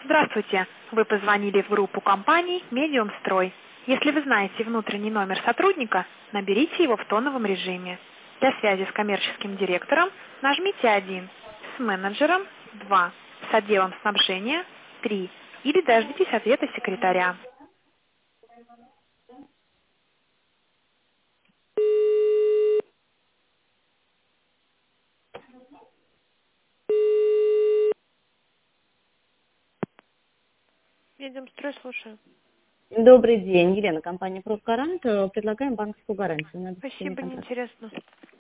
Здравствуйте. Вы позвонили в группу компаний «Медиумстрой». Если вы знаете внутренний номер сотрудника, наберите его в тоновом режиме. Для связи с коммерческим директором нажмите 1, с менеджером 2, с отделом снабжения 3 или дождитесь ответа секретаря. Медиумстрой, слушаю. Добрый день, Елена, компания «Профгарант». Предлагаем банковскую гарантию на обеспечение Спасибо, контракта. неинтересно.